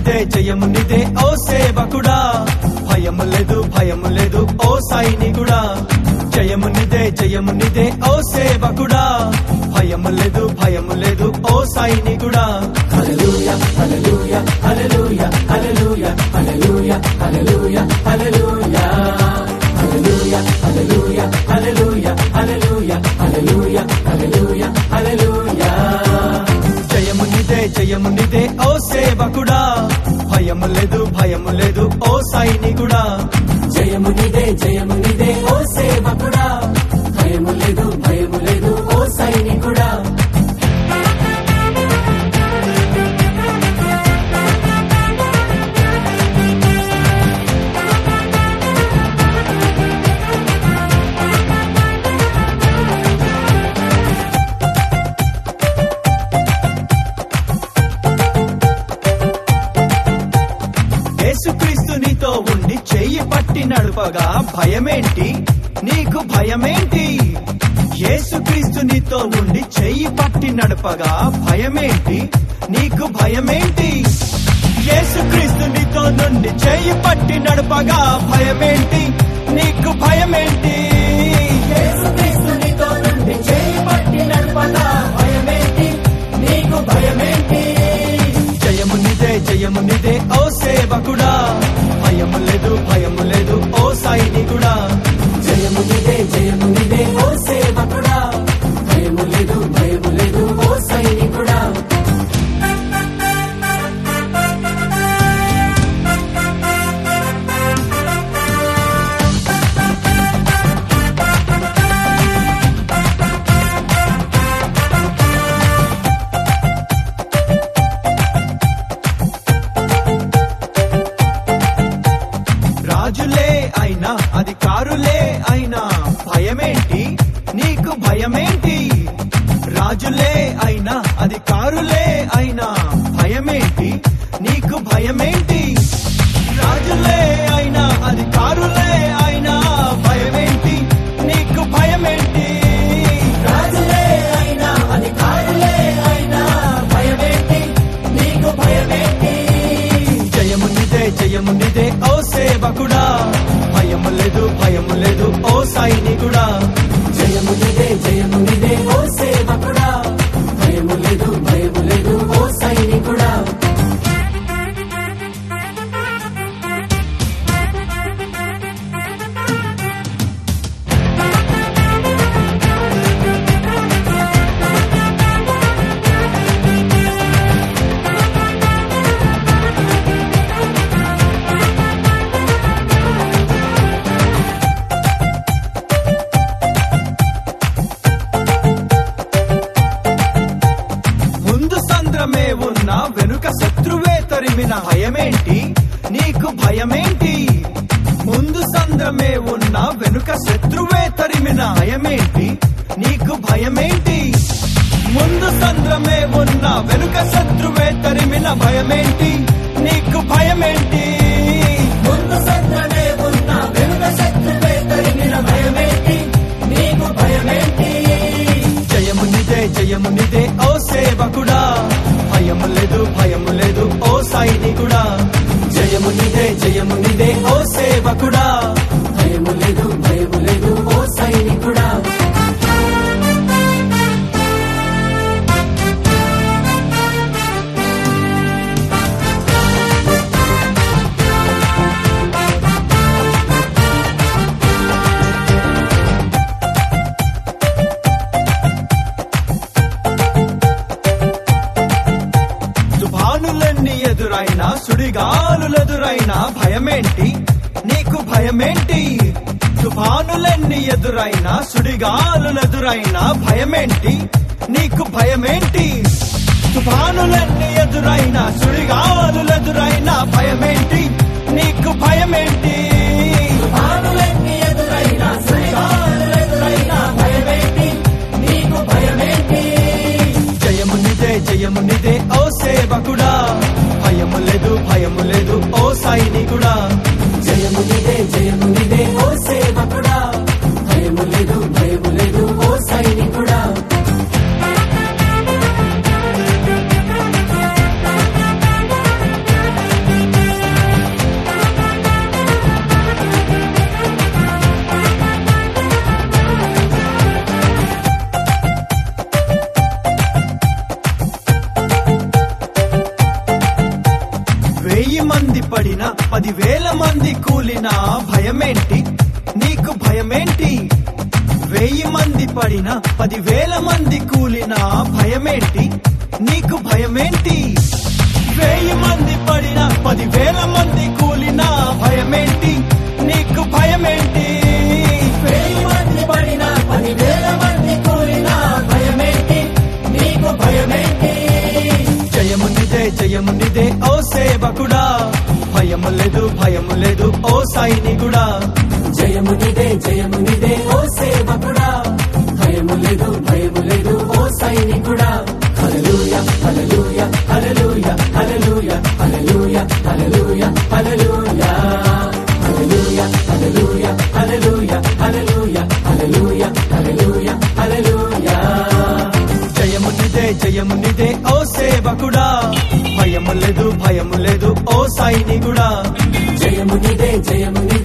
జయము నిదే ఓ సేవకుడా, భయము లేదు ఓ సైనికుడా. జయము నిదే ఓ సేవకుడా, భయము లేదు ఓ సైనికుడా. హల్లెలూయా హల్లెలూయా హల్లెలూయా హల్లెలూయా హల్లెలూయా హల్లెలూయా హల్లెలూయా హల్లెలూయా హల్లెలూయా హల్లెలూయా హల్లెలూయా హల్లెలూయా హల్లెలూయా హల్లెలూయా. జయము నిదే ఓ సేవకుడా, భయము లేదు ఓ సైనికుడా. జయము నిదే ఓ సేవకుడా, భయము లేదు ఓ సైనికుడా. యేసుక్రీస్తు నీతో ఉండి చెయ్యి పట్టి నడుపగా భయమేంటి నీకు, భయమేంటి? యేసుక్రీస్తు నీతో ఉండి చెయ్యి పట్టి నడుపగా భయమేంటి నీకు, భయమేంటి? యేసుక్రీస్తు నీతో నుండి చెయ్యి పట్టి నడుపగా భయమేంటి నీకు, భయమేంటి? యేసుక్రీస్తు నీతో నుండి చెయ్యి పట్టి నడుపగా భయమేంటి నీకు, భయమేంటి? జయము నిదే ఓ సేవకుడా, భయము లేదు ఓ సైనికుడా. జయము నిదే ఓ సేవకుడా, భయము లేదు ఓ సైనికుడా. రాజులే అయినా అధికారులే అయినా భయమేంటి నీకు, భయమేంటి? రాజులే అయినా అధికారులే అయినా భయమేంటి నీకు, భయమేంటి? రాజులే అయినా అధికారులే అయినా భయమేంటి నీకు, భయమేంటి? రాజులే అయినా అధికారులే అయినా భయమేంటి నీకు, భయమేంటి? జయము నిదే ఓ సేవకుడా, భయము లేదు ఓ సైనికుడా. జయము నిదే ఓ సేవకుడా, భయము లేదు ఓ సైనికుడా. సంద్రమే ఉన్నా వెనుక శత్రువే తరిమిన భయమేంటి నీకు, భయమేంటి? ముందు సంద్రమే ఉన్నా వెనుక శత్రువే తరిమిన భయమేంటి నీకు, భయమేంటి? ముందు సంద్రమే ఉన్నా వెనుక శత్రువే తరిమిన భయమేంటి నీకు, భయమేంటి? ముందు సంద్రమే ఉన్నా వెనుక శత్రువే తరిమిన భయమేంటి నీకు, భయమేంటి? జయము నిదే ఓ సేవకుడా, భయము లేదు ఓ సైనికుడా. జయము నిదే ఓ సేవకుడా, భయము లేదు ఓ సైనికుడా. తుఫానులన్నీ ఎదురైనా సుడిగాలులెదురైనా భయమేంటి నీకు, భయమేంటి? తుఫానులన్నీ ఎదురైనా సుడిగాలులెదురైనా భయమేంటి నీకు, భయమేంటి? తుఫానులన్నీ ఎదురైనా సుడిగాలులెదురైనా భయమేంటి నీకు, భయమేంటి? తుఫానులన్నీ ఎదురైనా సుడిగాలులెదురైనా భయమేంటి నీకు, భయమేంటి? జయము నిదే ఓ సేవకుడా, భయము లేదు ఓ సైనికుడా. జయము నిదే ఓ సేవకుడా, భయము లేదు ఓ సైనికుడా. 10,000 మంది కూలినా భయమేంటి నీకు భయమేంటి 1000 మంది పడినా 10,000 మంది కూలినా భయమేంటి నీకు భయమేంటి 1000 మంది పడినా 10,000 మంది కూలినా భయమేంటి నీకు భయమేంటి 1000 మంది పడినా 10,000 మంది కూలినా భయమేంటి నీకు భయమేంటి జయము నిదే ఓ సేవకుడా భయము లేదు ఓ సైనికుడా జయము నిదే ఓ సేవకుడా భయము లేదు ఓ సైనికుడా హల్లెలూయా హల్లెలూయా హల్లెలూయా హల్లెలూయా హల్లెలూయా హల్లెలూయా హల్లెలూయా హల్లెలూయా హల్లెలూయా హల్లెలూయా హల్లెలూయా హల్లెలూయా హల్లెలూయా హల్లెలూయా జయము నిదే ఓ సేవకుడా భయము లేదు ఓ సైనికుడా జయము నిదే